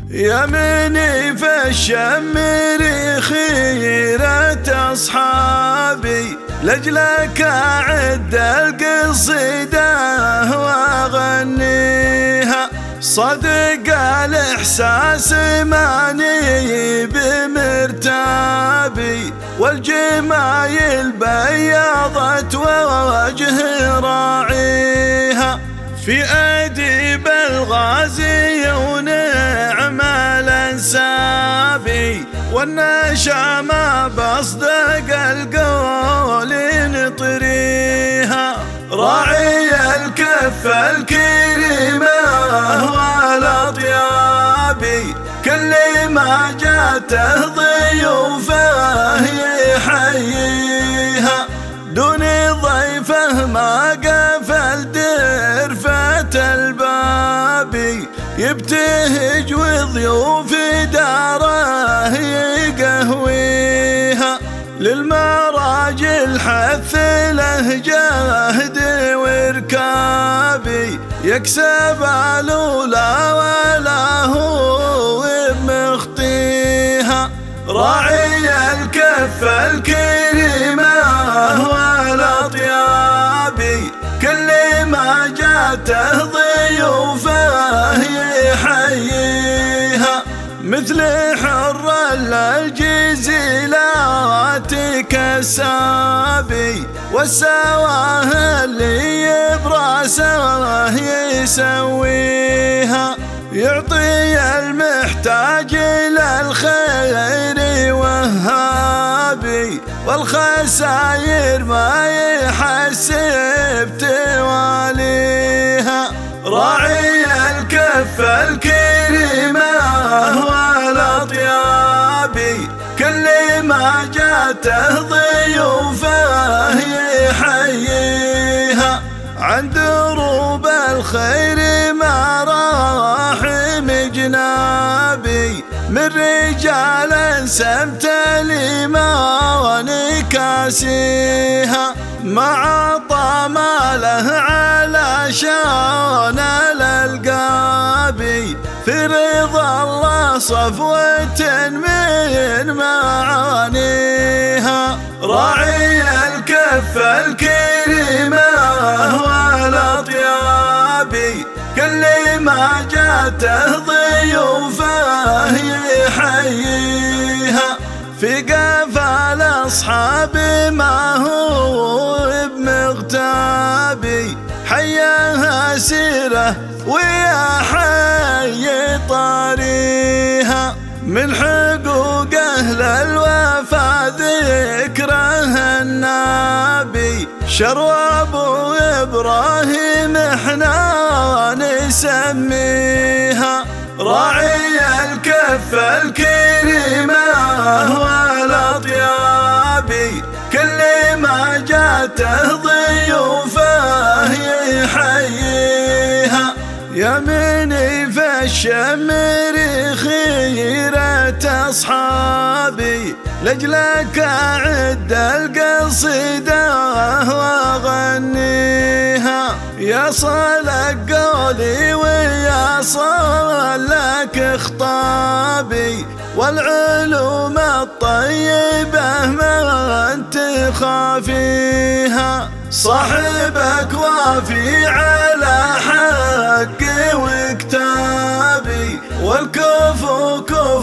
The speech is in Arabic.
يا مني في الشمر خيرة أصحابي، لأجلك أعد القصيدة وأغنيها. صدق الإحساس ماني بمرتابي، والجمايل بيضت ووجه راعيها. في أديب الغازي ونعم الأنسابي، والنشامة بصدق القول نطريها. راعي الكف الكريمة والأطيابي، كل ما جاته ضيوفه يحييها. دون ضيفه ما قفل درفة البابي، يبتهج وضيوف داره يقهويها. للمراجل حث له جهد واركابي، يكسب الأولى ولا هو بمخطيها. راعي الكف الكريمة والأطيابي، كل ما جاته ضيوفه يحييها. مثل حر الجزيلات كالسابي، والسواه اللي براسه يسويها. يعطي المحتاج للخير وهابي، والخساير ما يحسب تواليها. راعي الكف الكريمة والأطيابي، كل ما جاته ضيوفه يحييها. عند دروب الخير ما راح مجنابي، من رجال سمت لما ونكاسيها. مع طماله على شان الألقابي، في رضا الله صفوة من معانيها. راعي الكف الكريمة والأطيابي، كل ما جاته ضيوفه يحييها. في قفا الأصحاب ما هو بمغتابي، حياها سيره ويا حي طاريها. من حقوق أهل الوفا ذكره النبي، شرواب إبراهيم احنا نسميها. راعي الكف الكريمة والأطيابي، كل ما جاته ضيوفه يحييها. يا مني في الشمر خيرة أصحابي، لأجلك أعد القصيدة وأغنيها. يا صالك قولي ويا صالك خطابي، والعلوم الطيبة ما انت خافيها. صاحبك وافي على حقي وكتابي، والكفو